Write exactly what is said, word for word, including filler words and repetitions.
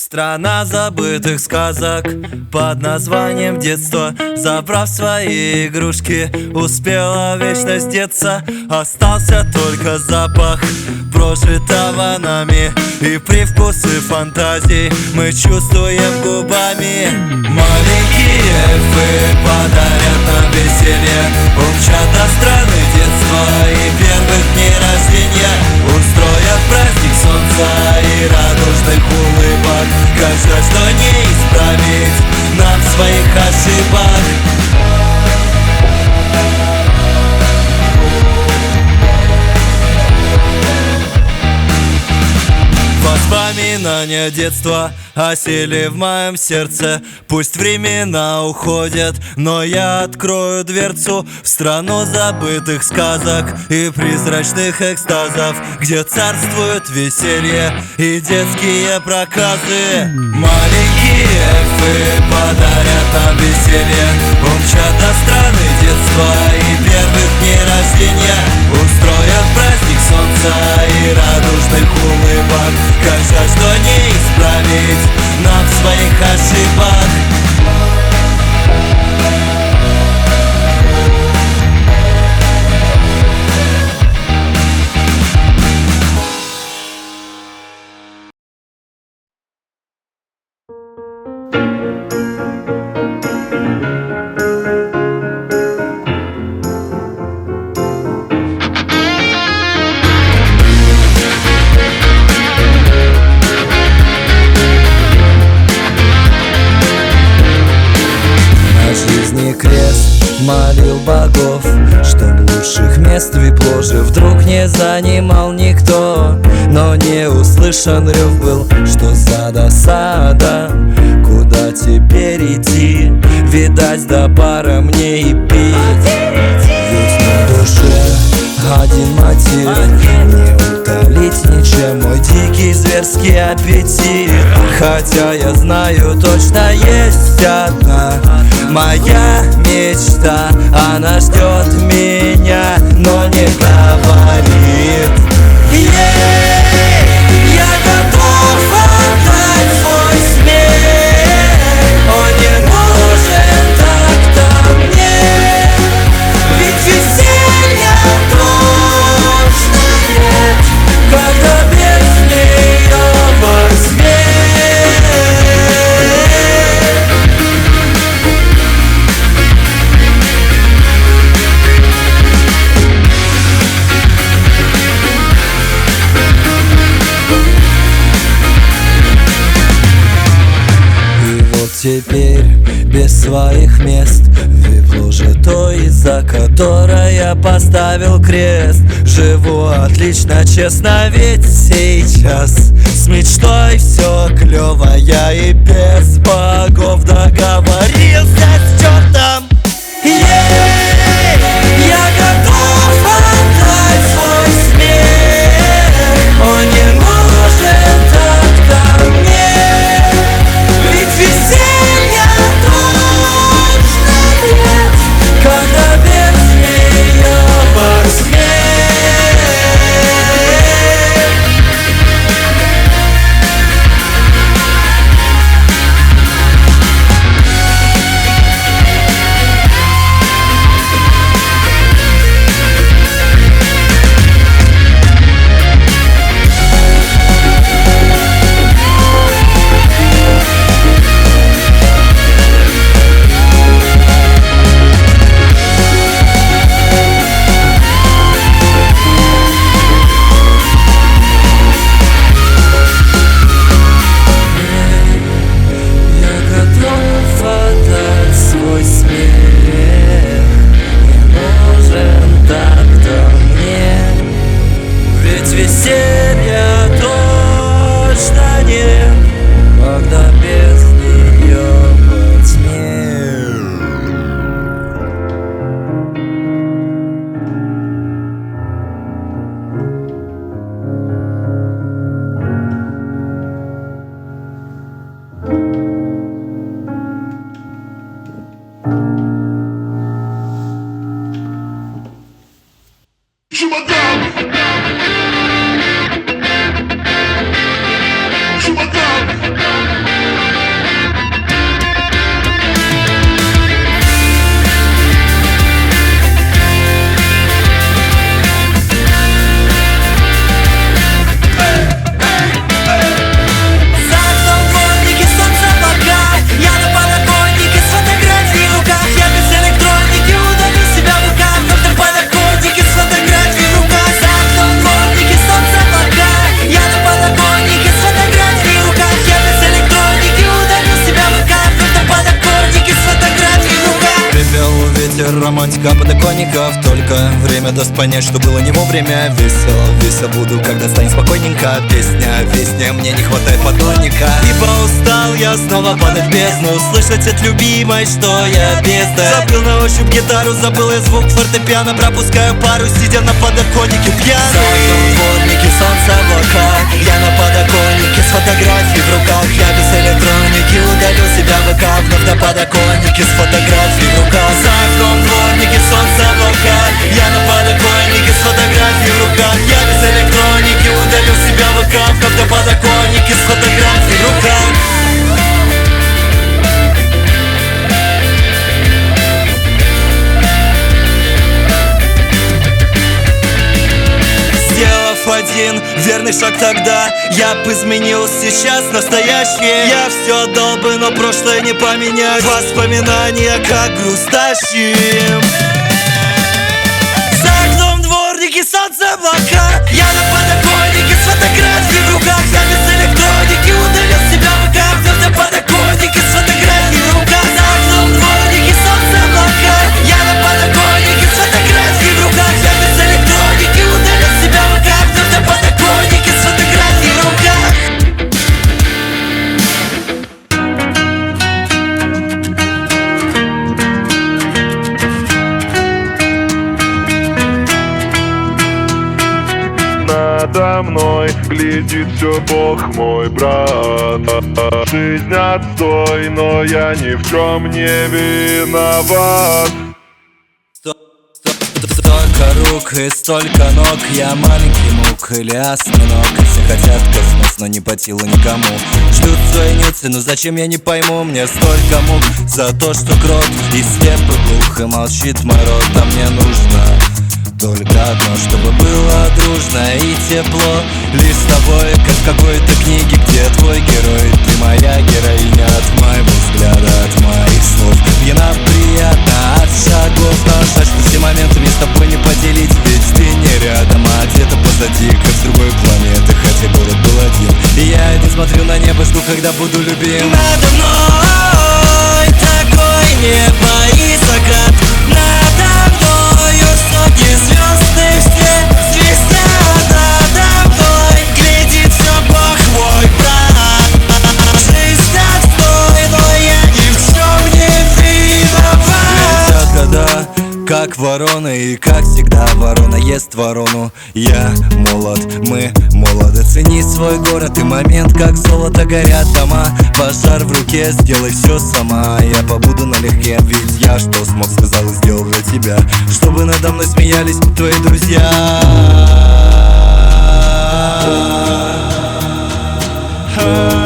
Страна забытых сказок под названием детство. Забрав свои игрушки, успела вечность деться. Остался только запах прожитого нами и привкусы фантазий мы чувствуем губами. Маленькие эльфы подарят нам веселье, умчат до страны детства и первых дней рождения. Устроят праздник солнца и радужных улыбок. Как жаль, что не исправить нам своих ошибок. Воспоминания детства осели в моем сердце. Пусть времена уходят, но я открою дверцу в страну забытых сказок и призрачных экстазов, где царствует веселье и детские проказы. Маленькие эльфы подарят нам веселье, умчат до страны детства и первых дней рождения. Устроят праздник солнца и радужных улыбок. Как жаль, что не исправить нам своих ошибок. Молил богов, чтоб лучших мест в Випложе вдруг не занимал никто. Но не услышан рев был, что за досада. Куда теперь идти? Видать, до пара мне и пить. Ведь на душе один мотив, не утолить ничем мой дикий зверский аппетит. Хотя я знаю, точно есть одна моя мечта, она ждет меня, но не говорит. Ей, я готов отдать свой смех, он не нужен так-то мне, ведь веселья точно нет, когда без нее возьмет. Теперь без своих мест в Випложе той, за которой я поставил крест. Живу отлично, честно, ведь сейчас с мечтой все клево. Я и без богов договорился с чертом. Ей, я готов отдать свой смех, он не нужен так-то мне, ведь веселья точно нет, когда без нее возьмет. романтика подоконников. Только время даст понять, что было не вовремя. Весел, весел буду, когда станет спокойненько. Песня, песня, мне не хватает подонника. Ибо устал я снова падать в бездну, слышать от любимой, что я бездарь. Забыл на ощупь гитару, забыл я звук фортепиано. Пропускаю пару, сидя на подоконнике пьяный. За окном дворники, солнце, облака. Я на подоконнике с фотографией в руках. Я без электроники удалил себя в ВК. Вновь на подоконнике с фотографией в руках. За окном дворники, солнце, облака. Я на подоконнике с фотографией в руках. Я без электроники удалил себя в ВК. Вновь на подоконнике с фотографией в руках. Один верный шаг тогда, я б изменил сейчас настоящее. Я все отдал бы, но прошлое не поменять. Воспоминания как грустащим. За окном дворники, солнце, облака. Я на подоконнике с фотографией в руках. Я без электроники удалил себя в ВК. Вновь на подоконнике с фотографией в руках. За окном дворники, солнце, облака. Я на подоконнике с фотографией в руках. Я без электроники удалил себя в ВК. На подоконнике с фотографией в руках. Надо мной глядит все Бог мой брат. Жизнь отстой, но я ни в чем не виноват. Столько рук и столько ног, я маленький мук или осьминог. Все хотят космос, но не по силу никому. Ждут свои нюцы, но зачем я не пойму. Мне столько мук за то, что крот и слеп и глух, и молчит мой рот. А мне нужно только одно, чтобы было дружно и тепло. Лишь с тобой, как в какой-то книге, где твой герой, ты моя героиня. От моего взгляда, от моих слов мне нам приятно от шагов. Но жаль, что все моменты мне с тобой не поделить. Ведь ты не рядом, а где-то позади, как с другой планеты, хотя город был один. И я один смотрю на небо, жду, когда буду любим. Надо мной такой небо и закат. Надо мною сотни звезд и все звездят. Надо мной глядит все Бог мой брат. Жизнь отстой, но я ни в чем не виноват. Летят года, как вороны, и как всегда ворона ест ворону. Я молод, мы молоды. Цени свой город и момент, как золото горят дома. Пожар в руке, сделай все сама. Я побуду налегке, ведь я что смог, сказал и сделал для тебя. Чтобы надо мной смеялись твои друзья.